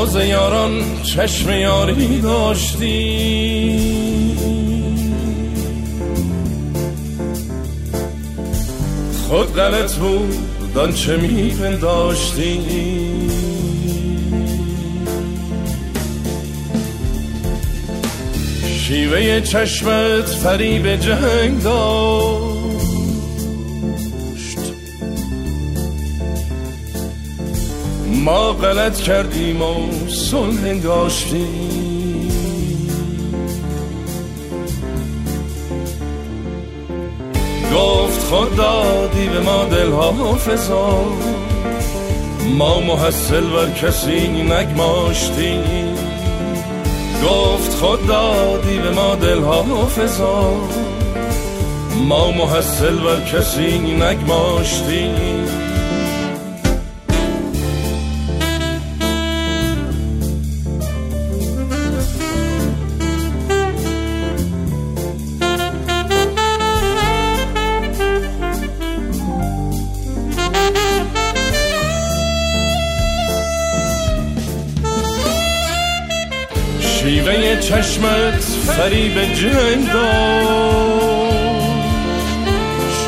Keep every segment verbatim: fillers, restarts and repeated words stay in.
باز یاران چشم یاری داشتی، خود غلط بود آنچه میپنداشتی. شیوه چشمت فریب جنگ داشت، ما غلط کردیم و صلح انگاشتیم. گفت خود دادی به ما دل حافظا، ما محصل بر کسی نگماشتیم. گفت خود دادی به ما دل حافظا، ما محصل بر کسی نگماشتیم. شیوه چشمت فریب جنگ داشت،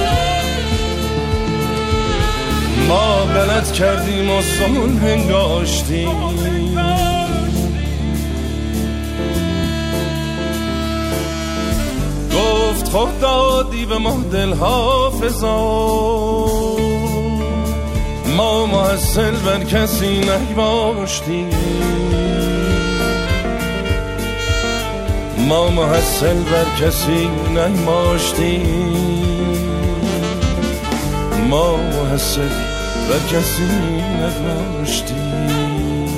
ما غلط کردیم و صلح انگاشتیم. گفت خود دادی به ما دل حافظا، ما محصل بر کسی نگماشتیم. ما محصل بر کسی نگماشتیم. ما محصل بر کسی نگماشتیم.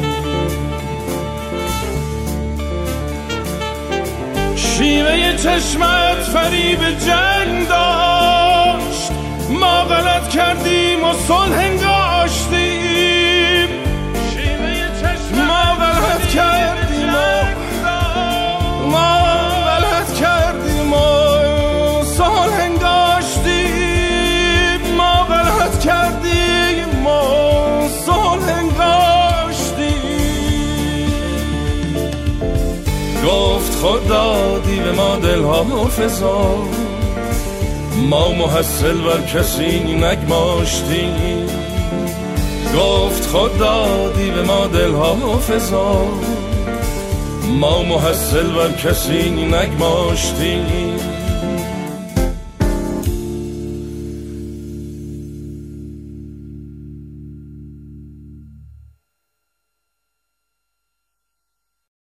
شیوه چشمت فریب جنگ داشت، ما غلط کردیم و صلح انگاشتیم. شیوه چشمت ما غلط کردیم و ما غلط کردیم و صلح انگاشتیم. ما غلط کردیم و صلح انگاشتیم. گفت خود دادی به ما دل حافظا، ما محصل بر کسی نگماشتیم. گفت خود دادی به ما دل حافظا، ما محصل بر کسی نگماشتیم.